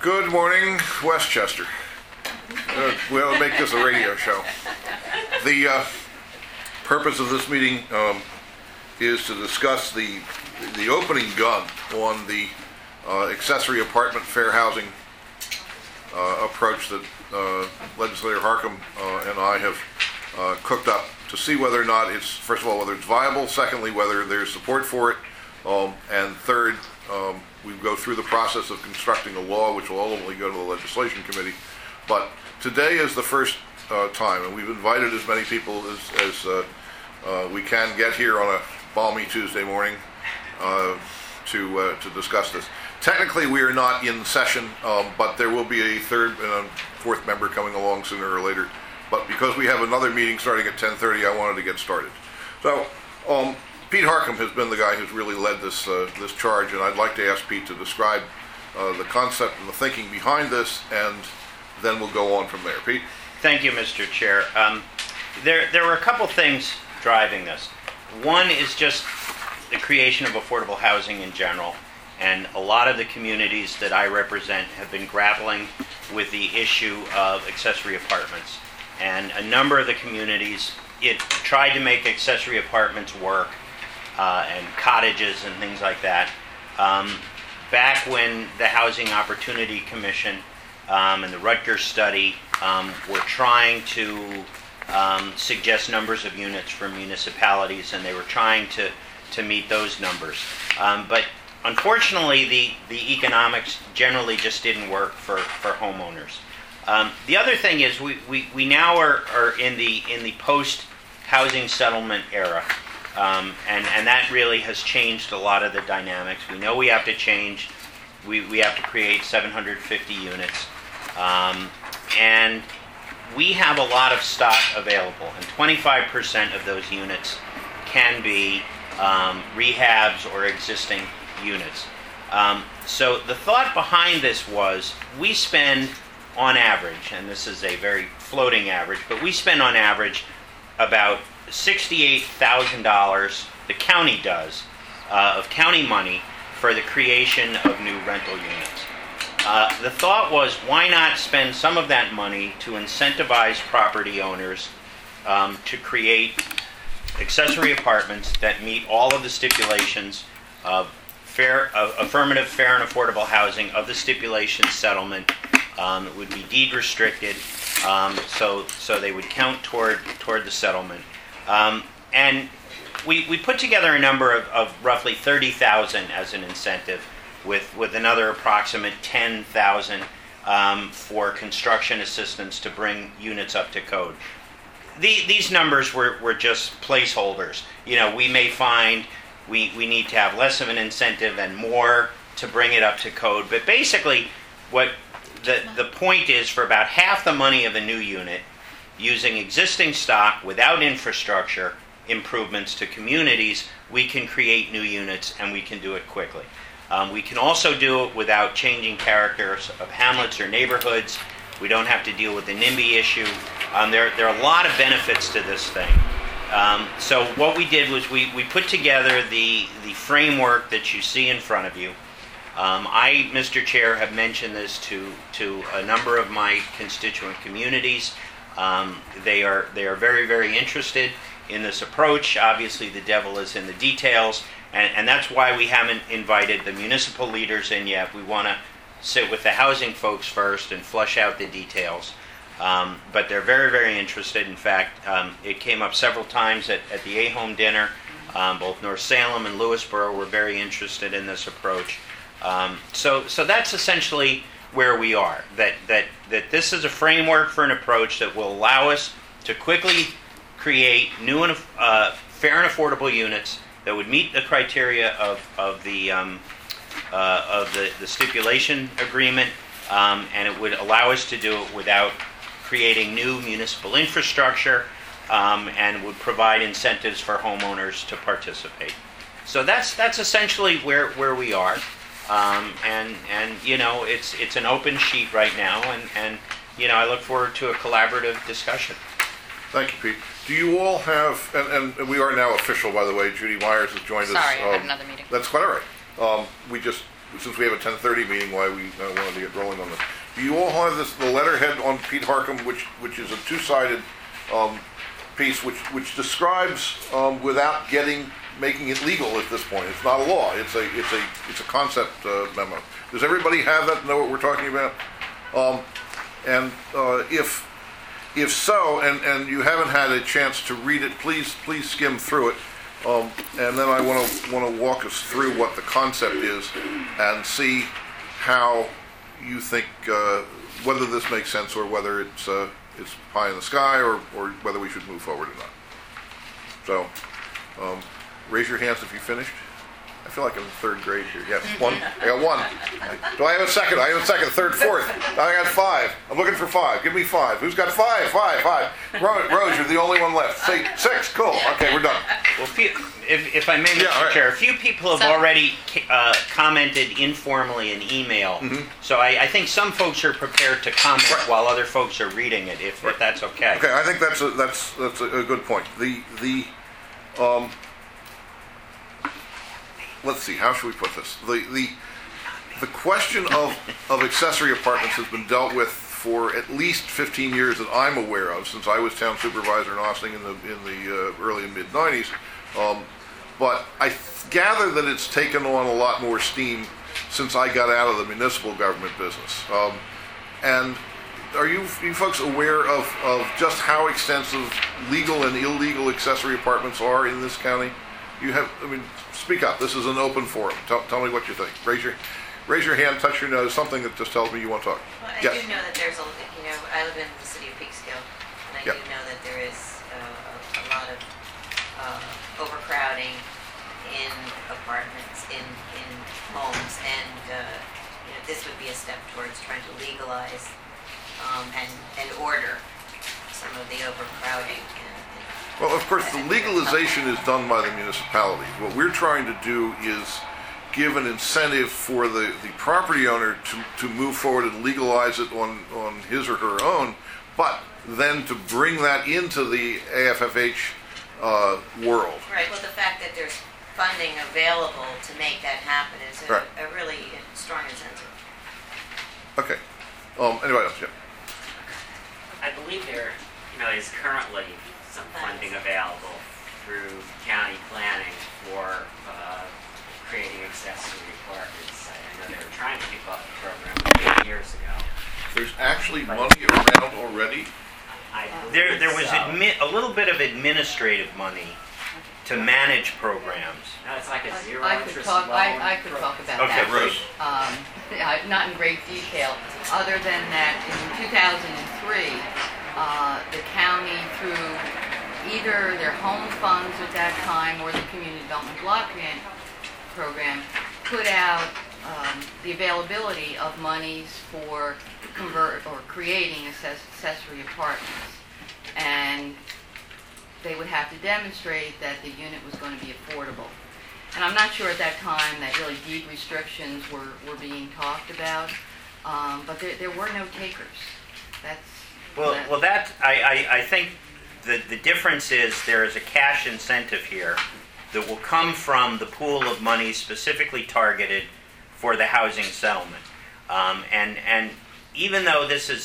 Good morning, Westchester. We'll make this a radio show. The purpose of this meeting is to discuss the opening gun on the accessory apartment fair housing approach that Legislator Harcum and I have cooked up to see whether or not it's, first of all, whether it's viable, secondly, whether there's support for it, and third, we go through the process of constructing a law which will ultimately go to the legislation committee. But today is the first time, and we've invited as many people as we can get here on a balmy Tuesday morning to discuss this. Technically, we are not in session, but there will be a third and a fourth member coming along sooner or later. But because we have another meeting starting at 10:30, I wanted to get started. So, Pete Harcum has been the guy who's really led this charge, and I'd like to ask Pete to describe the concept and the thinking behind this, and then we'll go on from there. Pete? Thank you, Mr. Chair. There were a couple things driving this. One is just the creation of affordable housing in general, and a lot of the communities that I represent have been grappling with the issue of accessory apartments. And a number of the communities tried to make accessory apartments work, and cottages and things like that. Back when the Housing Opportunity Commission and the Rutgers study were trying to suggest numbers of units for municipalities, and they were trying to meet those numbers. But unfortunately, the economics generally just didn't work for homeowners. The other thing is we now are in the post-housing settlement era. And that really has changed a lot of the dynamics. We know we have to change. We have to create 750 units. And we have a lot of stock available. And 25% of those units can be rehabs or existing units. So the thought behind this was we spend on average, and this is a very floating average, but we spend on average about $68,000, the county does, of county money for the creation of new rental units. The thought was, why not spend some of that money to incentivize property owners to create accessory apartments that meet all of the stipulations of affirmative, fair, and affordable housing of the stipulation settlement. It would be deed restricted, so they would count toward the settlement. And we put together a number of roughly 30,000 as an incentive, with another approximate 10,000 for construction assistance to bring units up to code. These numbers were just placeholders. You know, we may find we need to have less of an incentive and more to bring it up to code. But basically, what the point is, for about half the money of a new unit, using existing stock without infrastructure improvements to communities, we can create new units, and we can do it quickly. We can also do it without changing characters of hamlets or neighborhoods. We don't have to deal with the NIMBY issue. There are a lot of benefits to this thing. So what we did was we put together the framework that you see in front of you. I, Mr. Chair, have mentioned this to a number of my constituent communities. They are very, very interested in this approach. Obviously, the devil is in the details, and that's why we haven't invited the municipal leaders in yet. We want to sit with the housing folks first and flush out the details. But they're very, very interested. In fact, it came up several times at the AHOME dinner. Both North Salem and Lewisboro were very interested in this approach. So that's essentially where we are. That this is a framework for an approach that will allow us to quickly create new and fair and affordable units that would meet the criteria of the stipulation agreement, and it would allow us to do it without creating new municipal infrastructure, and would provide incentives for homeowners to participate. So that's essentially where we are. And you know, it's an open sheet right now, and you know, I look forward to a collaborative discussion. Thank you, Pete. Do you all have, and we are now official, by the way, Judy Myers has joined us. Sorry, I had another meeting. That's quite all right. We just since we have a 10:30 meeting, why we wanted to get rolling on this. Do you all have the letterhead on Pete Harcum, which is a two-sided piece, which describes without making it legal at this point. It's not a law. It's a concept memo. Does everybody have that? Know what we're talking about? And if so, and you haven't had a chance to read it, please skim through it. And then I want to walk us through what the concept is and see how you think whether this makes sense or whether it's pie in the sky or whether we should move forward or not. So, raise your hands if you finished. I feel like I'm in third grade here. Yes, one. I got one. Do I have a second? I have a second, third, fourth. I got five. I'm looking for five. Give me five. Who's got five? Five. Rose, you're the only one left. Say six. Cool. Okay, we're done. Well, if I may, Mr. Chair, a few people have already commented informally in email. Mm-hmm. So I think some folks are prepared to comment while other folks are reading it, if that's okay. Okay, I think that's a good point. Let's see, how should we put this? The question of accessory apartments has been dealt with for at least 15 years that I'm aware of, since I was town supervisor in Ossining in the early and mid 90s. But I gather that it's taken on a lot more steam since I got out of the municipal government business. And are you folks aware of just how extensive legal and illegal accessory apartments are in this county? Speak up. This is an open forum. Tell me what you think. Raise your hand, touch your nose, something that just tells me you want to talk. Well, I do know that there's I live in the city of Peekskill, and I do know that there is a lot of overcrowding in apartments, in homes, and this would be a step towards trying to legalize and order some of the overcrowding. Well, of course, the legalization is done by the municipality. What we're trying to do is give an incentive for the property owner to move forward and legalize it on his or her own, but then to bring that into the AFFH world. Right. Well, the fact that there's funding available to make that happen is a really strong incentive. Okay. Anybody else? Yeah. I believe there, is currently some funding available through county planning for creating accessory apartments. I know they were trying to kick off the program 8 years ago. There's actually money around already. There was a little bit of administrative money to manage programs. No, it's like a zero interest loan. I could talk about that. Okay, Rose. Not in great detail, other than that in 2003, the county, through either their home funds at that time or the Community Development Block Grant Program, put out the availability of monies for creating accessory apartments. And they would have to demonstrate that the unit was going to be affordable. And I'm not sure at that time that really deed restrictions were being talked about, but there were no takers. I think the difference is there is a cash incentive here that will come from the pool of money specifically targeted for the housing settlement. And even though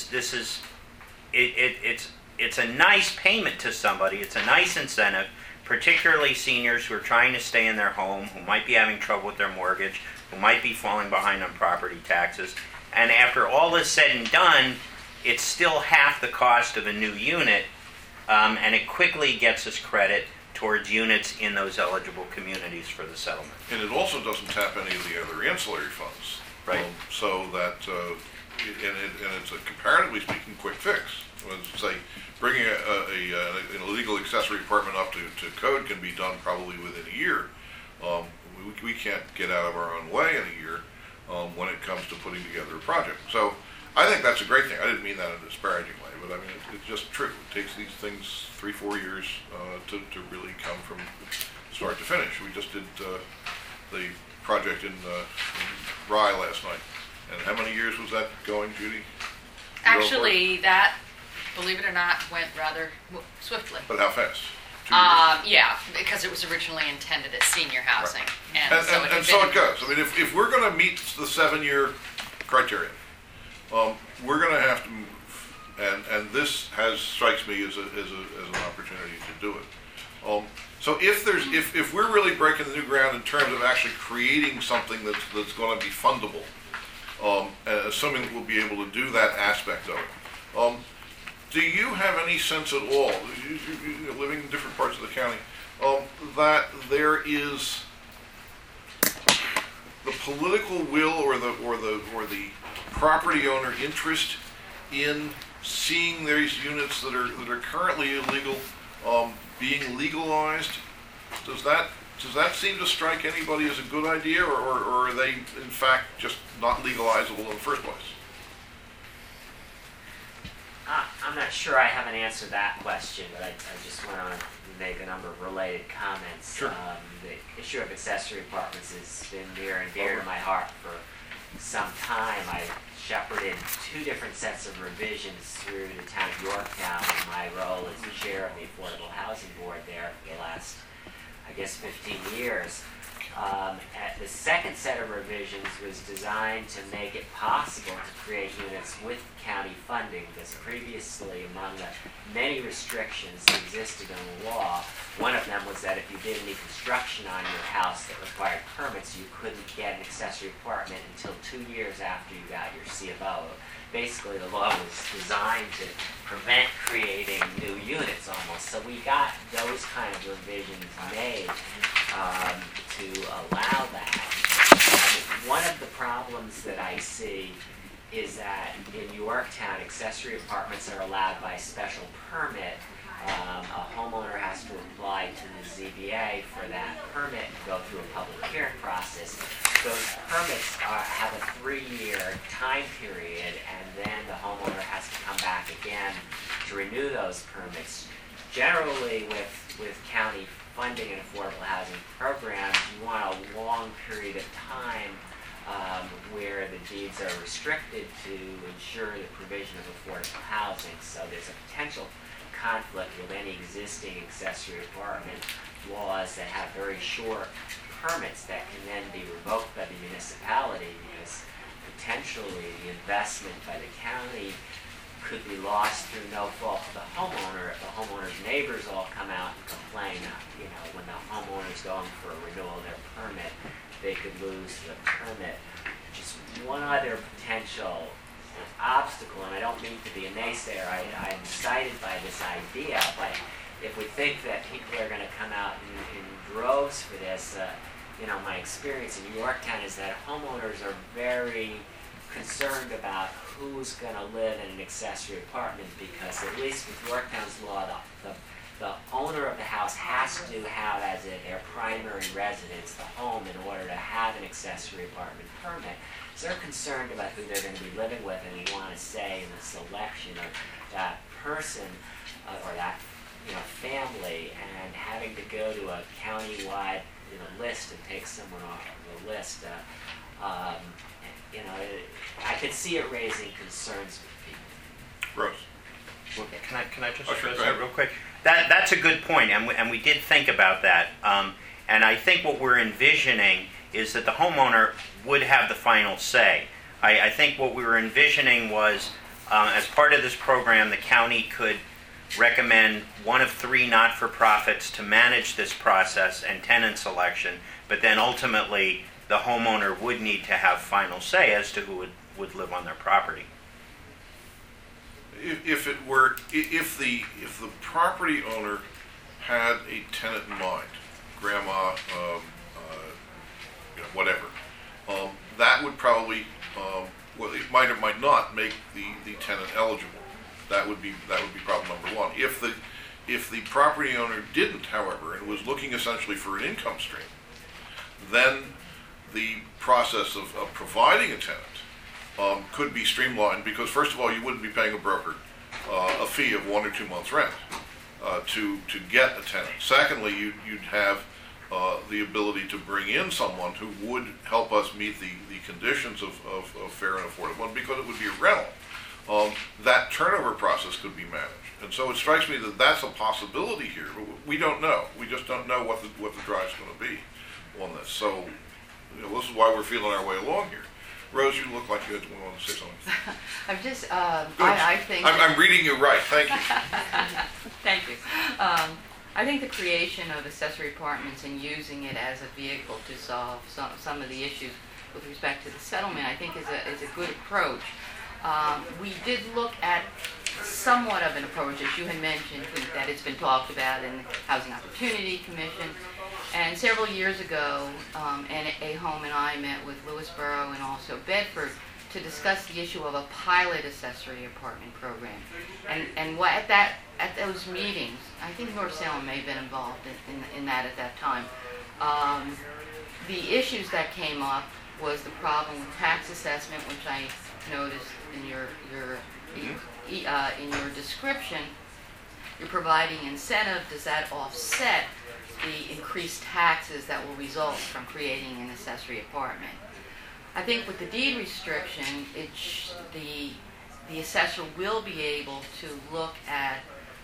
it's a nice payment to somebody, it's a nice incentive, particularly seniors who are trying to stay in their home, who might be having trouble with their mortgage, who might be falling behind on property taxes. And after all is said and done, it's still half the cost of a new unit, and it quickly gets us credit towards units in those eligible communities for the settlement. And it also doesn't tap any of the other ancillary funds. Right. So that, and it's a comparatively speaking quick fix. Say, bringing an illegal accessory apartment up to code can be done probably within a year. We can't get out of our own way in a year when it comes to putting together a project. So I think that's a great thing. I didn't mean that in a disparaging way, but I mean, it's just true. It takes these things 3-4 years to really come from start to finish. We just did the project in Rye last night. And how many years was that going, Judy? Actually, that, believe it or not, went rather swiftly. But how fast? 2 years? Yeah, because it was originally intended as senior housing. And so it had And so been- it goes. I mean, if we're going to meet the 7-year criteria, we're going to have to move. And this strikes me as an opportunity to do it. So if we're really breaking the new ground in terms of actually creating something that's going to be fundable, and assuming that we'll be able to do that aspect of it, do you have any sense at all, you living in different parts of the county, that there is the political will or the property owner interest in seeing these units that are currently illegal being legalized? Does that seem to strike anybody as a good idea, or are they in fact just not legalizable in the first place? I'm not sure I have an answer to that question, but I just want to make a number of related comments. Sure. The issue of accessory apartments has been near and dear to my heart for some time. I shepherded 2 different sets of revisions through the town of Yorktown in my role as the chair of the Affordable Housing Board there for the last, I guess, 15 years. The second set of revisions was designed to make it possible to create units with county funding, because previously, among the many restrictions that existed in the law, one of them was that if you did any construction on your house that required permits, you couldn't get an accessory apartment until 2 years after you got your CFO. Basically, the law was designed to prevent creating new units almost. So we got those kind of revisions made to allow that. One of the problems that I see is that in Yorktown, accessory apartments are allowed by special permit. A homeowner has to apply to the ZBA for that permit and go through a public hearing process. Those permits have a 3-year time period, and then the homeowner has to come back again to renew those permits. Generally, with county funding and affordable housing programs, you want a long period of time where the deeds are restricted to ensure the provision of affordable housing. So there's a potential conflict with any existing accessory apartment laws that have very short permits that can then be revoked by the municipality, because potentially the investment by the county could be lost through no fault of the homeowner if the homeowner's neighbors all come out and complain. When the homeowner's going for a renewal of their permit, they could lose the permit. Just one other potential obstacle, and I don't mean to be a naysayer, I'm excited by this idea, but if we think that people are going to come out in droves for this, my experience in Yorktown is that homeowners are very concerned about who's going to live in an accessory apartment, because at least with Yorktown's law, the owner of the house has to have as their primary residence the home in order to have an accessory apartment permit. So they're concerned about who they're going to be living with, and they want to say in the selection of that person or that family, and having to go to a county-wide list and take someone off the list. I could see it raising concerns with people. Rose. Well, can I just Oh, sure, address go ahead. that real quick? That's a good point, and we did think about that. And I think what we're envisioning is that the homeowner would have the final say. I think what we were envisioning was, as part of this program, the county could recommend one of 3 not-for-profits to manage this process and tenant selection, but then ultimately the homeowner would need to have final say as to who would live on their property. If the property owner had a tenant in mind, grandma, whatever, that would probably, it might or might not make the tenant eligible. That would be problem number one. If the property owner didn't, however, and was looking essentially for an income stream, then the process of providing a tenant could be streamlined, because first of all, you wouldn't be paying a broker a fee of 1 or 2 months rent to get a tenant. Secondly, you'd have the ability to bring in someone who would help us meet the conditions of fair and affordable, because it would be a rental. that turnover process could be managed. And so it strikes me that that's a possibility here, but we don't know. We just don't know what the drive's going to be on this. So, this is why we're feeling our way along here. Rose, you look like you want to say something. I'm just, Good. I think. I'm reading you right. Thank you. Thank you. I think the creation of accessory apartments and using it as a vehicle to solve some of the issues with respect to the settlement, I think is a good approach. We did look at somewhat of an approach, as you had mentioned, that it's been talked about in the Housing Opportunity Commission. And several years ago, A. Home and I met with Lewisboro and also Bedford to discuss the issue of a pilot accessory apartment program. And at those meetings, I think North Salem may have been involved in that at that time. The issues that came up was the problem with tax assessment, which I noticed in your description. You're providing incentive. Does that offset the increased taxes that will result from creating an accessory apartment? I think with the deed restriction, the assessor will be able to look at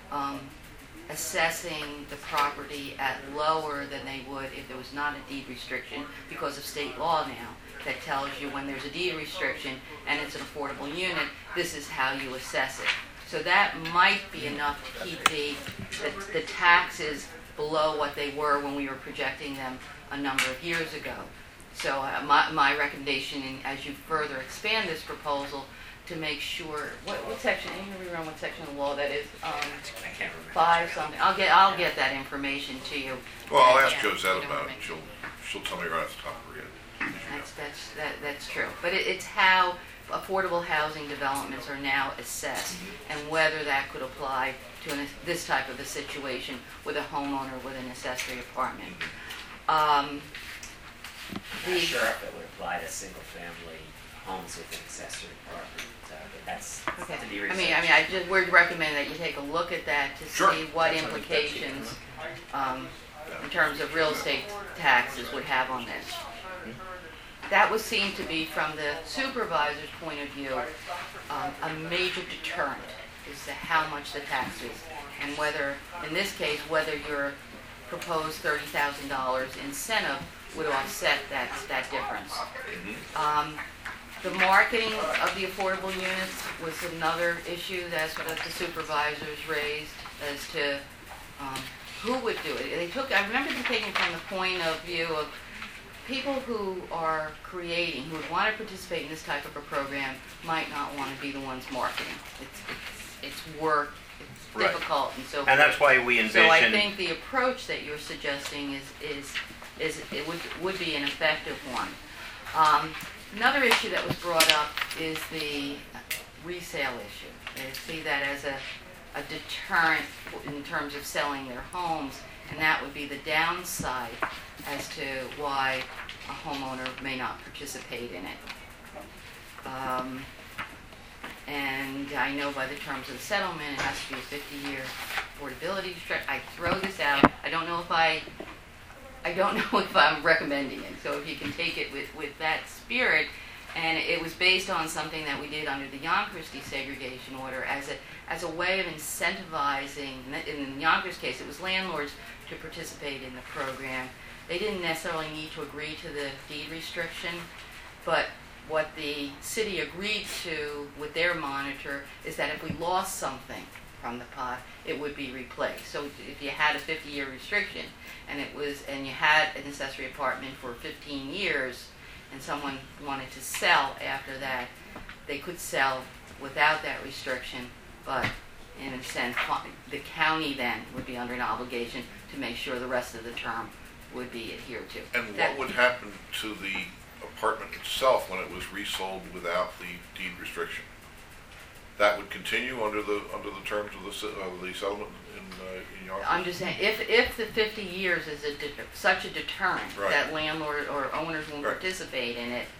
assessing the property at lower than they would if there was not a deed restriction, because of state law now that tells you when there's a deed restriction and it's an affordable unit, this is how you assess it. So that might be enough to keep the taxes below what they were when we were projecting them a number of years ago. So my recommendation, as you further expand this proposal, to make sure what section? Can you rerun what section of the law that is? I can't remember. 5 something. I'll get that information to you. Well, I'll ask Yeah, Josette you know about what I it. mean. She'll tell me right off the top of her head. That's true. But it's how affordable housing developments are now assessed, and whether that could apply to this type of a situation with a homeowner with an accessory apartment. I'm not sure if it would apply to single-family homes with an accessory apartment, but that's Okay. to be I researched. mean, I just would recommend that you take a look at that to Sure. see what That's something that's implications in terms of real estate taxes would have on this. That would seem to be, from the supervisor's point of view, a major deterrent as to how much the tax is, and whether, in this case, whether your proposed $30,000 incentive would offset that difference. The marketing of the affordable units was another issue that the supervisors raised as to who would do it. I remember them taking from the point of view of people who are creating, who would want to participate in this type of a program, might not want to be the ones marketing. It's work, it's Right. difficult, and so forth. And that's why we envision. So I think the approach that you're suggesting is it would be an effective one. Another issue that was brought up is the resale issue. They see that as a deterrent in terms of selling their homes, and that would be the downside as to why a homeowner may not participate in it. And I know by the terms of the settlement, it has to be a 50-year affordability stretch. I throw this out. I don't know if I'm recommending it. So if you can take it with that spirit, and it was based on something that we did under the Yonkers desegregation order as a way of incentivizing. In the Yonkers case, it was landlords to participate in the program. They didn't necessarily need to agree to the deed restriction, but what the city agreed to with their monitor is that if we lost something from the pot, it would be replaced. So if you had a 50-year restriction and you had an accessory apartment for 15 years and someone wanted to sell after that, they could sell without that restriction, but in a sense, the county then would be under an obligation to make sure the rest of the term would be adhered to. And what would happen to the apartment itself when it was resold without the deed restriction? That would continue under the terms of the settlement in Yonkers? I'm just saying, if the 50 years is such a deterrent Right. that landlord or owners won't Right. participate in it,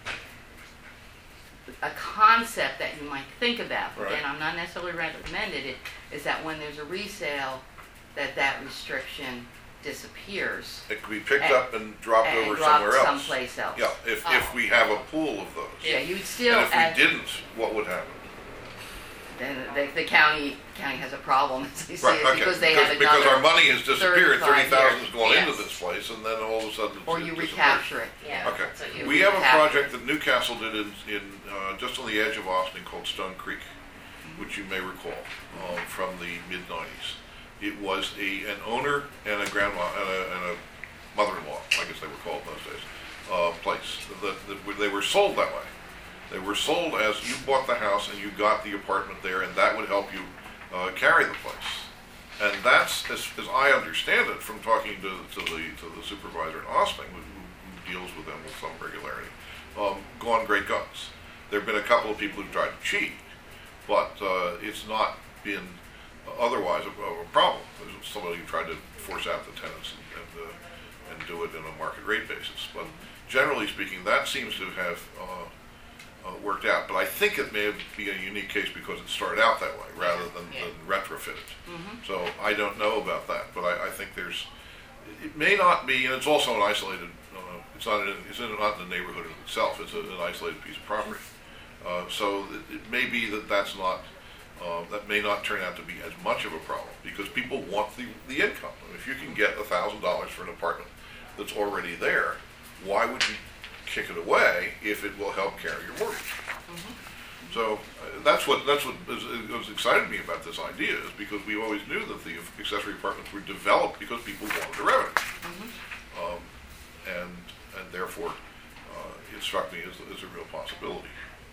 a concept that you might think about, Right. again, I'm not necessarily recommended it, is that when there's a resale, that restriction disappears. It could be picked up and dropped and over dropped somewhere else. someplace else. Yeah, if we have a pool of those. Yeah, you'd still And if add- we didn't, what would happen? then the county has a problem, as they see Right, it, okay. because they have Because our another, money has disappeared, 35 30,000 has gone years. into this place, and then all of a sudden or it you disappears. recapture it. Yeah. Okay. that's what you- We have a have- project that Newcastle did just on the edge of Austin called Stone Creek, which you may recall from the mid-90s. It was an owner and a grandma and a mother-in-law, I guess they were called in those days, place. They were sold that way. They were sold as you bought the house and you got the apartment there, and that would help you carry the place. And that's, as I understand it from talking to the supervisor in Austin, who deals with them with some regularity, gone great guns. There have been a couple of people who've tried to cheat, but it's not been otherwise a problem. There's somebody who tried to force out the tenants and do it in a market rate basis. But generally speaking, that seems to have worked out. But I think it may be a unique case because it started out that way rather than retrofitted. So I don't know about that, but I think it may not be, and it's also an isolated, it's not in the neighborhood in itself, it's an isolated piece of property. So it may be that's not, that may not turn out to be as much of a problem because people want the income. If you can get $1,000 for an apartment that's already there, why would you kick it away if it will help carry your mortgage? So that's what was excited me about this idea, is because we always knew that the accessory apartments were developed because people wanted the revenue, and therefore it struck me as a real possibility.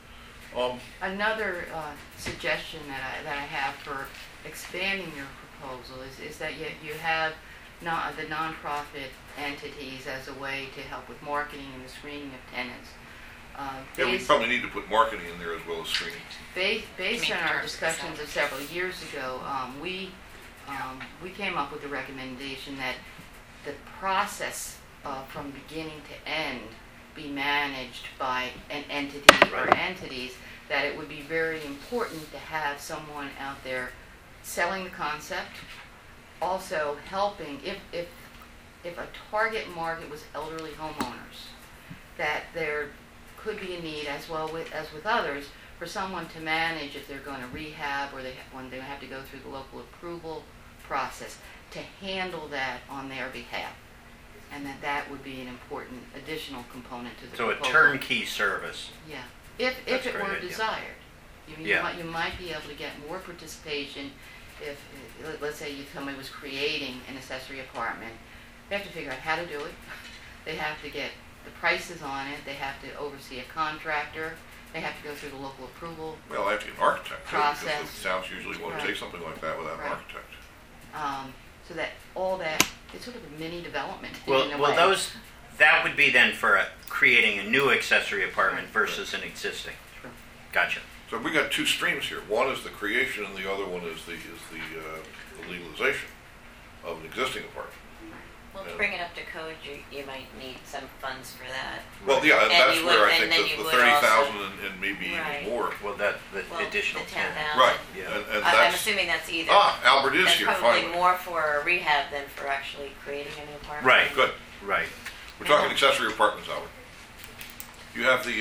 Another suggestion that I have for expanding your proposal is that you have the nonprofit entities as a way to help with marketing and the screening of tenants. Yeah, we probably need to put marketing in there as well as screening. Based on our discussions of several years ago, we came up with the recommendation that the process from beginning to end be managed by an entity or entities, that it would be very important to have someone out there selling the concept, also helping if a target market was elderly homeowners, that there could be a need, as well as with others, for someone to manage if they're going to rehab or when they have to go through the local approval process, to handle that on their behalf. And that would be an important additional component to the So a proposal. turnkey service. Yeah, if That's it a great were idea. desired. You Yeah. might be able to get more participation if, let's say, somebody was creating an accessory apartment. They have to figure out how to do it. They have to get the prices on it. They have to oversee a contractor. They have to go through the local approval. Well, I have to get an architect, too, because Process. the towns usually won't take something like that without an Right. architect. So that all that, it's sort of a mini development in a Well, way. that would be then for creating a new accessory apartment versus an existing. Sure. Gotcha. So we got two streams here. One is the creation, and the other one is the legalization of an existing apartment. Well, to bring it up to code, you might need some funds for that. Well, yeah, and And that's you where would- I and think then you the would 30,000 also- and maybe Right. even more. Well, the Well, additional the 10. 10,000. Right. Yeah. And I'm that's assuming that's either. Albert is That's here probably finally. more for rehab than for actually creating a new apartment. Right. Good. Right. We're talking accessory apartments, Albert. You have the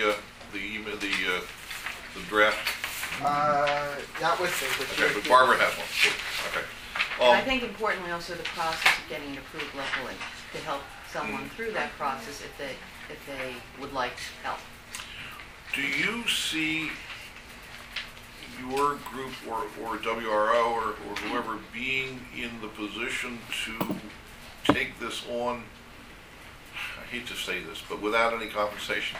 draft. Not with me, but Okay, but Barbara has one. Okay. And I think importantly also the process of getting it approved locally to help someone through that process if they would like help. Do you see your group or WRO or whoever being in the position to take this on, I hate to say this, but without any compensation?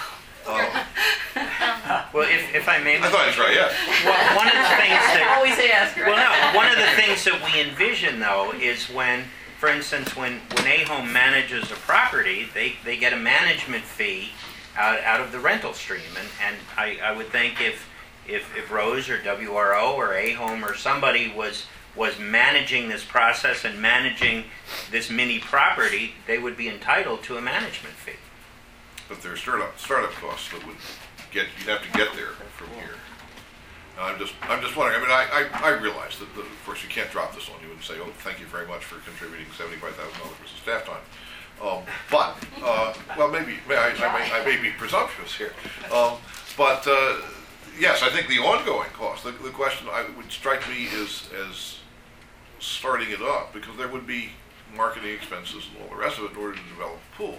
Well, if I may, I thought that's right, yeah. well, one of the things that Always ask, right? well, no, one of the things that we envision though is when, for instance, when A-Home manages a property, they get a management fee out of the rental stream, and I would think if Rose or WRO or A-Home or somebody was managing this process and managing this mini property, they would be entitled to a management fee. But there are startup costs that would you'd have to get there from here. And I'm just wondering, I mean, I realize that, of course, you can't drop this on you and say, oh, thank you very much for contributing $75,000 for some staff time. Well, maybe I may be presumptuous here. But yes, I think the ongoing cost, the question would strike me as starting it up, because there would be marketing expenses and all the rest of it in order to develop a pool.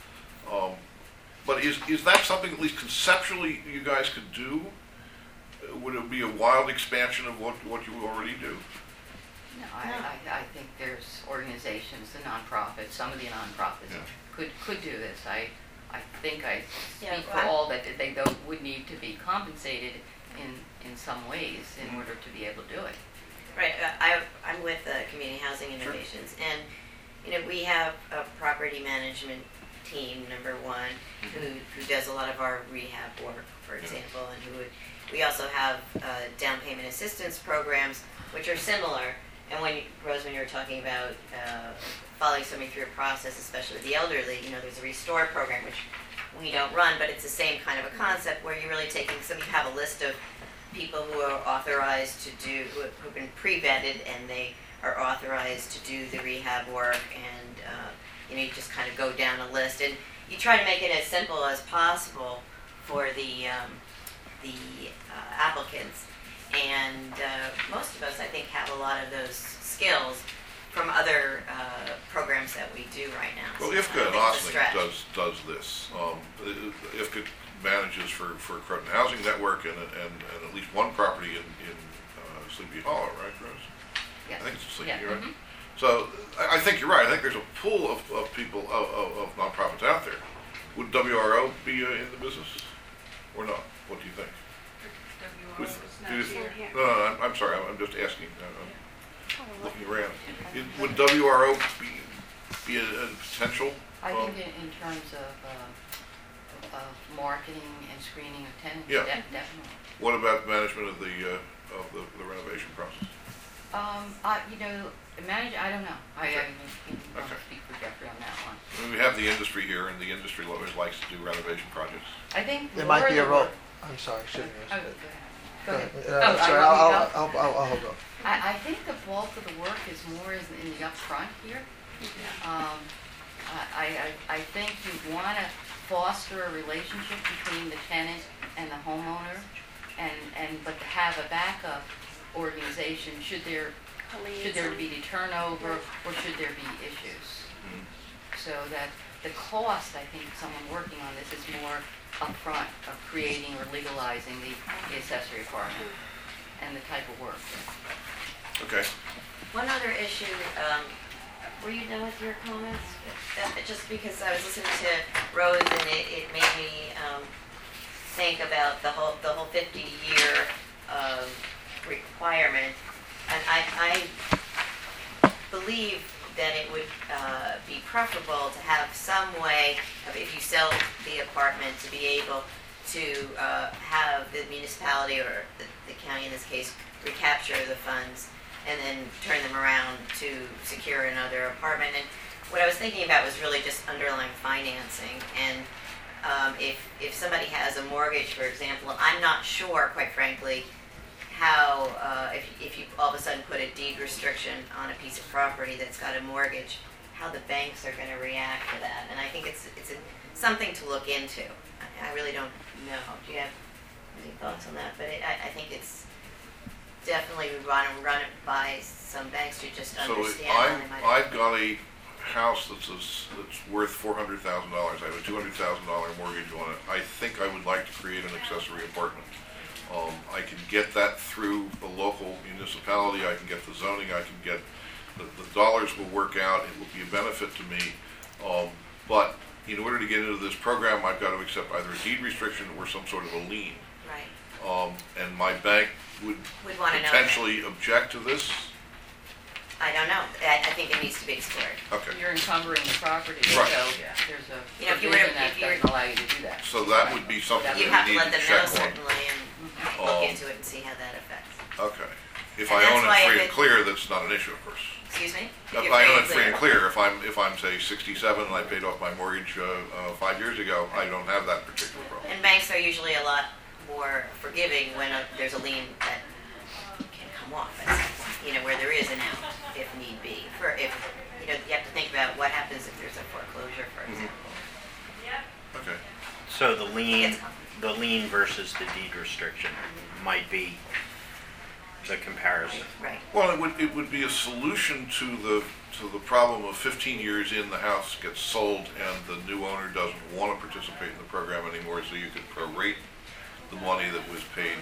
But is that something, at least conceptually, you guys could do? Would it be a wild expansion of what you already do? No, I think there's organizations, the nonprofits, some of the nonprofits Yeah. could do this. I think I Yeah, speak for all that they would need to be compensated in some ways in order to be able to do it. Right, I'm with Community Housing Innovations, and we have a property management team, number one, who does a lot of our rehab work, for example, and we also have down payment assistance programs, which are similar. And Roseman, you were talking about following somebody through a process, especially with the elderly, there's a Restore program, which we don't run, but it's the same kind of a concept where you're really taking, so you have a list of people who are authorized to do, who've been pre-vetted, and they are authorized to do the rehab work, and you just kind of go down a list, and you try to make it as simple as possible for the applicants. And most of us, I think, have a lot of those skills from other programs that we do right now. Well, So IFCA and I think it's a OSNIC stretch. does this. IFCA manages for Croton Housing Network and at least one property in Sleepy Hollow, right, Rose? Yes. I think it's Sleepy, Yeah, right? mhm. So I think you're right. I think there's a pool of people, of nonprofits out there. Would WRO be in the business or not? What do you think? No, I'm sorry. I'm just asking. I'm looking around. Would WRO be a potential? I think in terms of marketing and screening of tenants, Yeah. definitely. What about management of the renovation process? I don't know. I Okay. don't Okay. speak for Jeffrey on that one. I mean, we have the industry here, and the industry always likes to do renovation projects. I think There might more be a the role. work- I'm sorry, shouldn't Oh, have. go ahead. I'm sorry, I'll hold up. I think the bulk of the work is more in the upfront here. I think you want to foster a relationship between the tenant and the homeowner, but to have a backup organization should there be turnover or should there be issues. So that the cost, I think, of someone working on this is more upfront of creating or legalizing the accessory apartment and the type of work. Okay. One other issue, were you done with your comments? Just because I was listening to Rose, and it made me think about the whole 50-year requirement, and I believe that it would be preferable to have some way of, if you sell the apartment, to be able to have the municipality, or the county in this case, recapture the funds and then turn them around to secure another apartment. And what I was thinking about was really just underlying financing. And if somebody has a mortgage, for example, I'm not sure, quite frankly, how, if you all of a sudden put a deed restriction on a piece of property that's got a mortgage, how the banks are going to react to that. And I think it's something to look into. I really don't know. Do you have any thoughts on that? But I think it's definitely we want to run it by some banks to just So understand how they might. I've got a house that's worth $400,000. I have a $200,000 mortgage on it. I think I would like to create an accessory apartment. I can get that through the local municipality. I can get the zoning. I can get the dollars will work out. It will be a benefit to me. But in order to get into this program, I've got to accept either a deed restriction or some sort of a lien. Right. And my bank would Want to know. potentially object to this. I don't know. I think it needs to be explored. Okay. You're encumbering the property, Right. so there's a If you were- provision that if you were- doesn't allow you to do that. So that would be something You that have we to need let to them know, check on. certainly, and look into it and see how that affects. Okay. If And I that's own why it if free it- and clear, that's not an issue, of course. Excuse me? If I own it free and clear, if I'm say 67 and I paid off my mortgage 5 years ago, I don't have that particular problem. And banks are usually a lot more forgiving when there's a lien that can come off at some point, where there is an out, if need be. You have to think about what happens if there's a foreclosure, for example. Okay. So the lien, It's complicated. the lien versus the deed restriction might be the comparison. Right. Well, it would be a solution to the problem of 15 years in, the house gets sold and the new owner doesn't want to participate in the program anymore, so you could prorate the money that was paid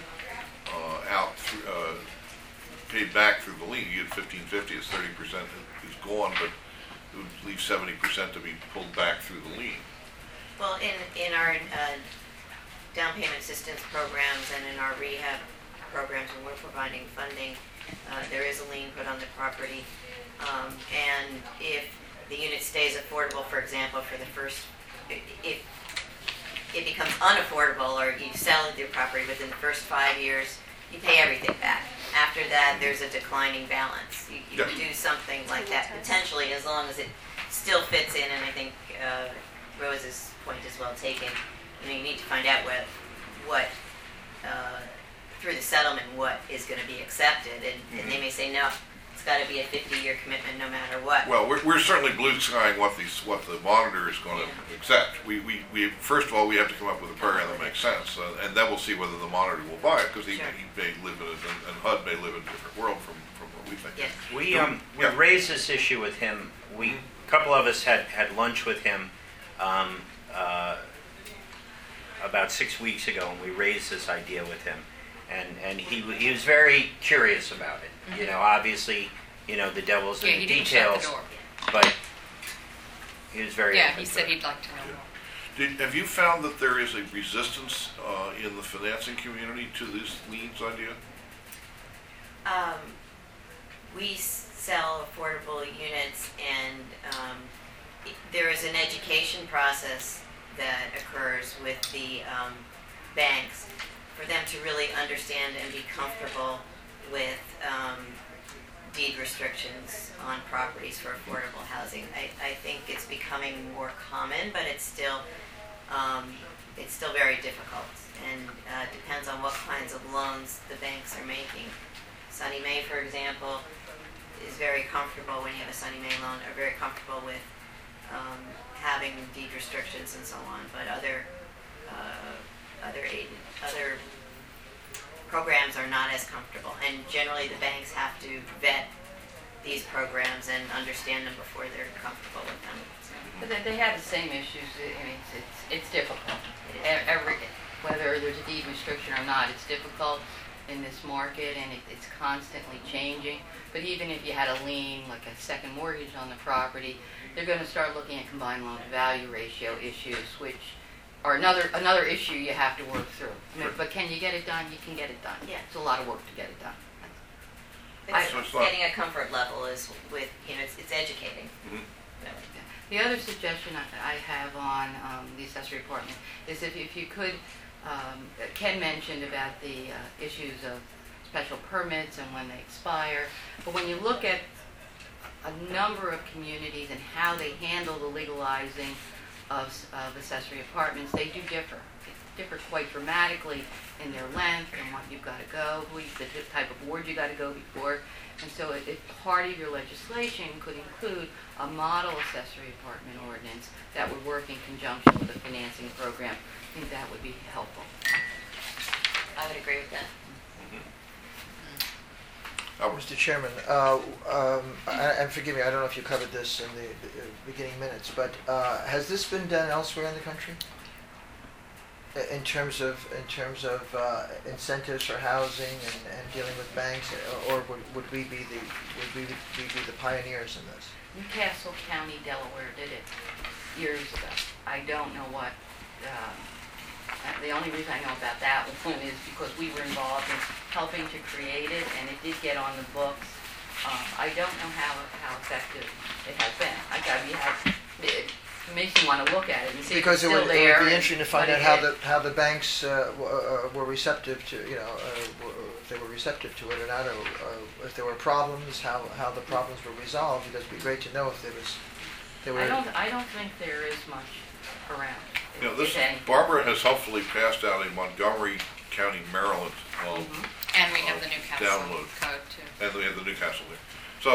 paid back through the lien. You get 1550, it's 30% is gone, but it would leave 70% to be pulled back through the lien. Well, in our down payment assistance programs and in our rehab programs, when we're providing funding, there is a lien put on the property. And if the unit stays affordable, for example, for the first, if it becomes unaffordable or you sell your property within the first 5 years, you pay everything back. After that, there's a declining balance. You Yeah. can do something like that potentially, as long as it still fits in, and I think Rose's point is well taken. You need to find out what through the settlement, what is going to be accepted, and they may say, no, it's got to be a 50-year commitment no matter what. Well, we're certainly blue skying what the monitor is going to accept. We first of all, we have to come up with a program that makes sense, and then we'll see whether the monitor will buy it, because he may live in and HUD may live in a different world from what we think. Yeah. We raised this issue with him. A couple of us had lunch with him about 6 weeks ago, and we raised this idea with him, and he was very curious about it. You know, obviously, the devil's in the he didn't shut details, the door. but he was very Yeah, open he to said it. he'd like to know more. Have you found that there is a resistance in the financing community to this liens idea? We sell affordable units, and there is an education process that occurs with the banks for them to really understand and be comfortable with deed restrictions on properties for affordable housing. I think it's becoming more common, but it's still very difficult, and depends on what kinds of loans the banks are making. Sunny Mae, for example, is very comfortable when you have a Sunny Mae loan, are very comfortable with having deed restrictions and so on, but other programs are not as comfortable, and generally the banks have to vet these programs and understand them before they're comfortable with them. But they have the same issues. I mean, it's difficult. Whether there's a deed restriction or not, it's difficult in this market, and it's constantly changing. But even if you had a lien, like a second mortgage on the property, they're going to start looking at combined loan-to-value ratio issues, which are another issue you have to work through. I mean, but can you get it done? You can get it done. Yeah. It's a lot of work to get it done. It's getting a comfort level is with, it's educating. Mm-hmm. Really. The other suggestion I have on the accessory apartment is if you could, Ken mentioned about the issues of special permits and when they expire, but when you look at a number of communities and how they handle the legalizing of accessory apartments, they do differ. They differ quite dramatically in their length and what you've got to go, the type of board you got to go before. And so if part of your legislation could include a model accessory apartment ordinance that would work in conjunction with a financing program, I think that would be helpful. I would agree with that. Mr. Chairman, and forgive me, I don't know if you covered this in the beginning minutes, but has this been done elsewhere in the country? In terms of incentives for housing and dealing with banks, or would we be the pioneers in this? Newcastle County, Delaware did it years ago. I don't know what. The only reason I know about that one is because we were involved in helping to create it, and it did get on the books. I don't know how effective it has been. It makes me want to look at it and see because if it's still it there. would be interesting to find but out how the banks were receptive to if they were receptive to it or not, or if there were problems, how the problems were resolved. Because it'd be great to know if there were. I don't think there is much around. Barbara has helpfully passed out a Montgomery County, Maryland And we have the Newcastle download code too. And we have the Newcastle there. So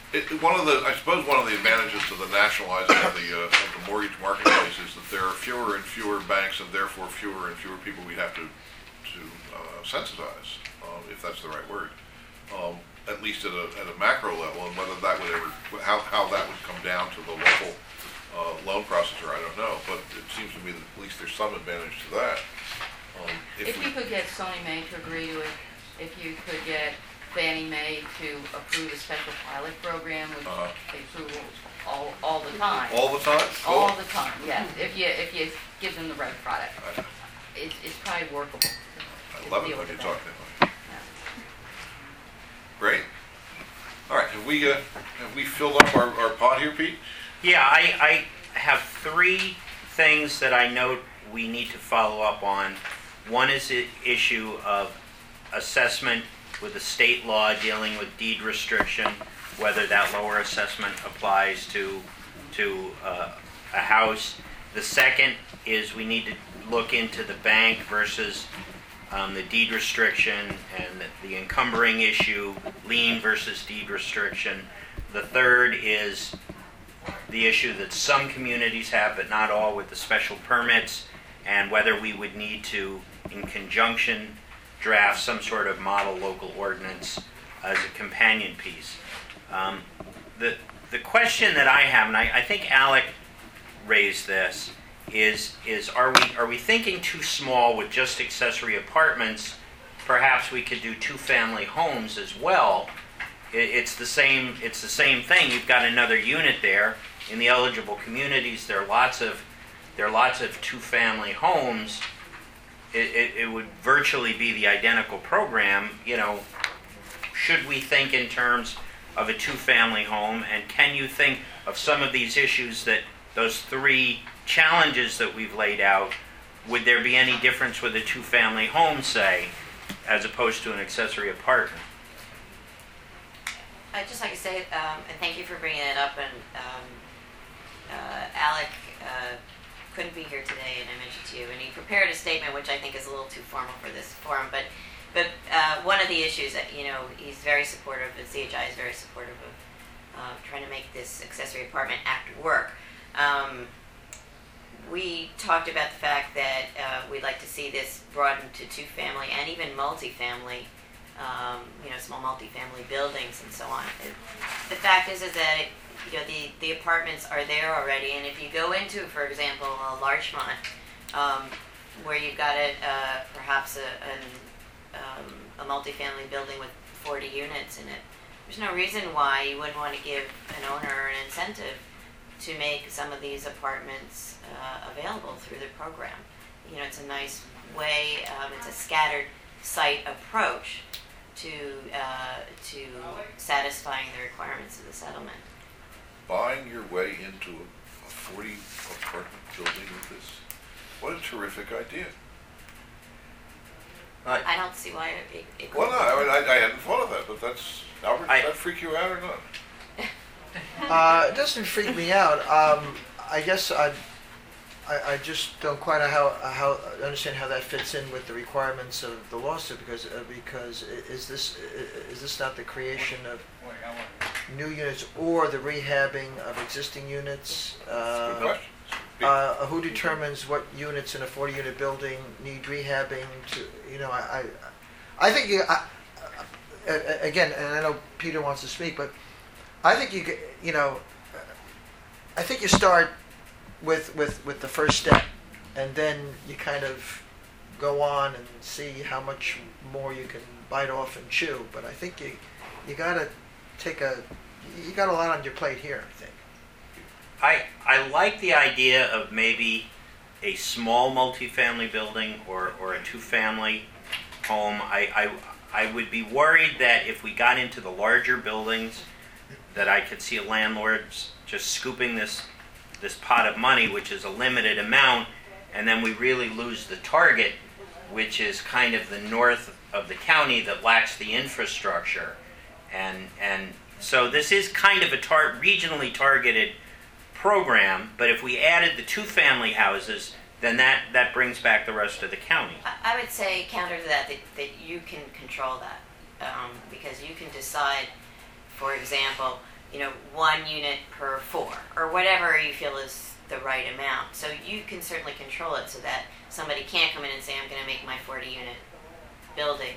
I suppose one of the advantages to the nationalizing of the mortgage marketplace is that there are fewer and fewer banks, and therefore fewer and fewer people we have to sensitize, if that's the right word, at least at a macro level, and whether that would ever, how that would come down to the local loan processor, I don't know, but it seems to me that at least there's some advantage to that. If you could get Sony Mae to agree to it, if you could get Fannie Mae to approve a special pilot program, which they approve all the time. All the time? All the time, yes. If you give them the right product, it's probably workable. I love it when you talk that way. Great. All right, have we filled up our pot here, Pete? Yeah, I have three things that I note we need to follow up on. One is the issue of assessment with the state law dealing with deed restriction, whether that lower assessment applies to a house. The second is we need to look into the bank versus the deed restriction and the encumbering issue, lien versus deed restriction. The third is the issue that some communities have, but not all, with the special permits, and whether we would need to, in conjunction, draft some sort of model local ordinance as a companion piece. The question that I have, and I think Alec raised this, is are we thinking too small with just accessory apartments? Perhaps we could do two-family homes as well. It's the same thing. You've got another unit there. In the eligible communities, there are lots of two-family homes. It would virtually be the identical program. Should we think in terms of a two-family home? And can you think of some of these issues, that those three challenges that we've laid out? Would there be any difference with a two-family home, say, as opposed to an accessory apartment? I'd just like to say, and thank you for bringing it up, and Alec couldn't be here today, and I mentioned to you, and he prepared a statement which I think is a little too formal for this forum, but one of the issues that, he's very supportive, and CHI is very supportive of trying to make this accessory apartment act work. We talked about the fact that we'd like to see this broadened to two-family and even multi-family, small multi-family buildings and so on. The fact is that the apartments are there already, and if you go into, for example, Larchmont, where you've got perhaps a multifamily building with 40 units in it, there's no reason why you wouldn't want to give an owner an incentive to make some of these apartments available through the program. It's a nice way. It's a scattered site approach to satisfying the requirements of the settlement. Buying your way into a 40 apartment building with this, what a terrific idea. I don't see why it well, no, I hadn't thought of that, but that's, Albert, does that freak you out or not? It doesn't freak me out. I guess I just don't quite how understand how that fits in with the requirements of the lawsuit, because is this not the creation of new units or the rehabbing of existing units? Good question. Who determines what units in a 40-unit building need rehabbing? I think again, and I know Peter wants to speak, but I think I think you start with the first step, and then you kind of go on and see how much more you can bite off and chew. But I think you gotta you got a lot on your plate here, I think. I like the idea of maybe a small multifamily building or a two-family home. I would be worried that if we got into the larger buildings, that I could see a landlord just scooping this pot of money, which is a limited amount, and then we really lose the target, which is kind of the north of the county that lacks the infrastructure. And so this is kind of a regionally targeted program, but if we added the two-family houses, then that brings back the rest of the county. I would say, counter to that you can control that, because you can decide, for example, 1 unit per 4, or whatever you feel is the right amount. So you can certainly control it so that somebody can't come in and say, I'm going to make my 40-unit building,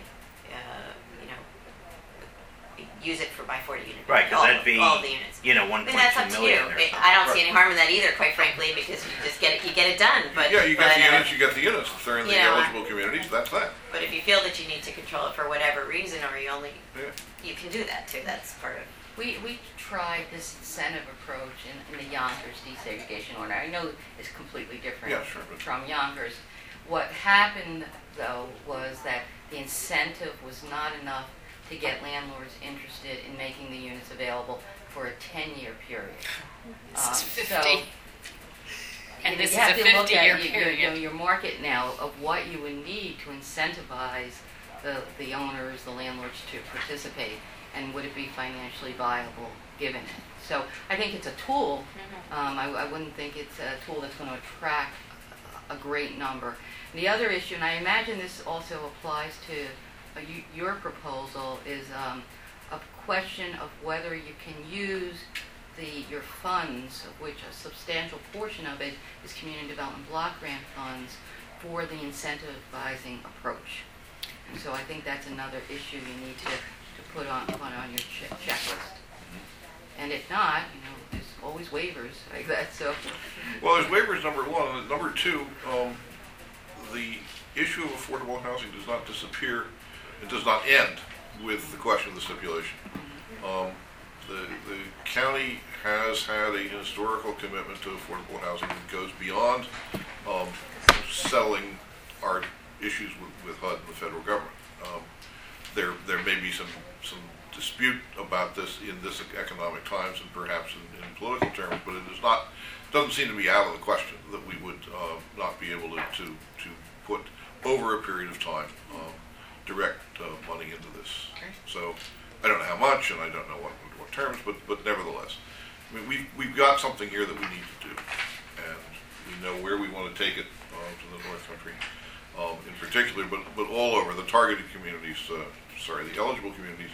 use it for my 40-unit. Right, because that'd be, all the units. 1.2 I mean, that's up to you. million or something. I don't see any harm in that either, quite frankly, because you get it done. But Yeah, you get the but, units, you get the units. If they're in the eligible communities, that's that. But if you feel that you need to control it for whatever reason, or Yeah. you can do that too. That's part of. We tried this incentive approach in the Yonkers desegregation order. I know it's completely different Yeah, sure, but- from Yonkers. What happened, though, was that the incentive was not enough to get landlords interested in making the units available for a 10-year period. This is 50. So, And this you is have a to look 50-year at period. your market now of what you would need to incentivize the owners, the landlords to participate, and would it be financially viable given it. So I think it's a tool. I wouldn't think it's a tool that's going to attract a great number. The other issue, and I imagine this also applies to your proposal, is a question of whether you can use your funds, of which a substantial portion of it is community development block grant funds, for the incentivizing approach. And so I think that's another issue you need to put on your checklist. And if not, there's always waivers like that. So, Well, there's waivers, number one. And number two, the issue of affordable housing does not disappear. It does not end with the question of the stipulation. The county has had a historical commitment to affordable housing that goes beyond settling our issues with HUD and the federal government. There may be some dispute about this in this economic times and perhaps in political terms, but doesn't seem to be out of the question that we would not be able to put over a period of time direct money into this. So I don't know how much and I don't know what terms, but nevertheless, I mean, we've got something here that we need to do, and we know where we want to take it to the North Country in particular, but all over the targeted communities. The eligible communities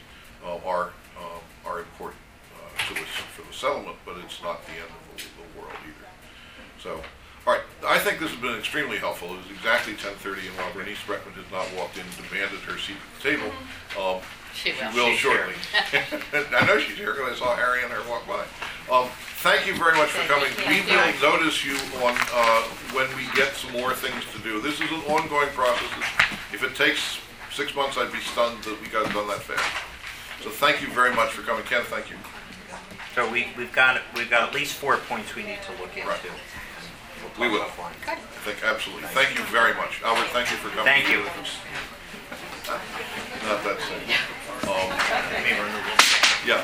are important to us for the settlement, but it's not the end of the world either. So, all right, I think this has been extremely helpful. It is exactly 10:30, and while Bernice Breckman has not walked in and demanded her seat at the table, She will. will She's shortly. I know she's here because I saw Harry and her walk by. Thank you very much for coming. We will notice you on when we get some more things to do. This is an ongoing process. If it takes 6 months, I'd be stunned that we got it done that fast. So thank you very much for coming. Ken, thank you. So we've got at least 4 points we need to look into. Right. We'll We will. talk offline. I think absolutely. Thank you very much. Albert, thank you for coming. Thank you. Not that soon. Let me run the list. Yeah.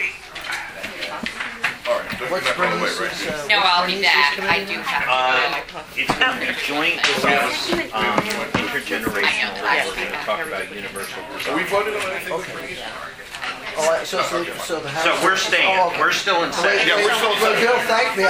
All right. Don't What's get that away, Bernice's, right? No, I'll be Bernice's back. I committee? do have to. It's going to be joint with us, intergenerational. We're going to talk about universal Are we design. voting on anything with Bernice? So the house. So we're staying. Oh, okay. We're still in session. Yeah, we're still in Well, session. Bill, thank me.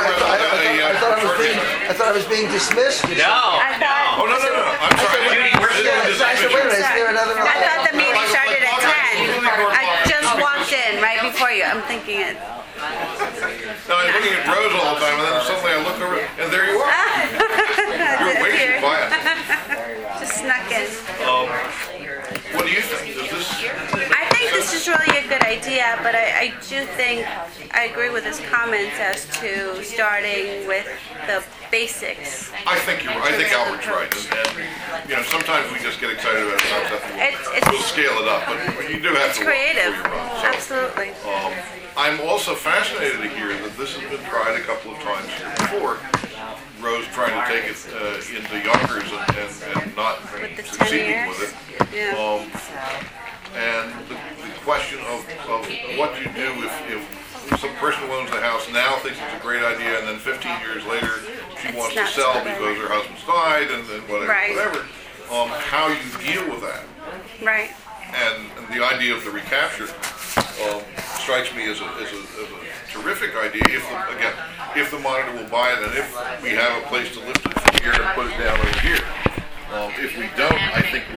I thought I was being dismissed. No, no. Oh, no. I'm sorry. Judy, we're still in I said, wait a minute, is there another? I thought the meeting started at 10. I just walked in right before you. I'm thinking it. No, I'm looking at Rose all the time, and then suddenly I look over, and there you are. You're way too quiet. Just snuck in. What do you think? Is this? I think this is really a good idea, but I do think I agree with his comments as to starting with the basics. I think you're. I think Albert's right. And sometimes we just get excited about stuff. We'll scale it up, but you do have It's to. work creative. before you run. So, Absolutely. I'm also fascinated to hear that this has been tried a couple of times here before. Rose trying to take it into Yonkers and not With the 10 succeeding years. with it. Yeah. And the question of what you do if some person who owns the house now thinks it's a great idea, and then 15 years later she It's wants to not sell so good. because her husband's died and whatever, Right. how you deal with that. Right. And the idea of the recapture strikes me as a terrific idea. If the monitor will buy it, and if we have a place to lift it from here and put it down over here. If we don't, I think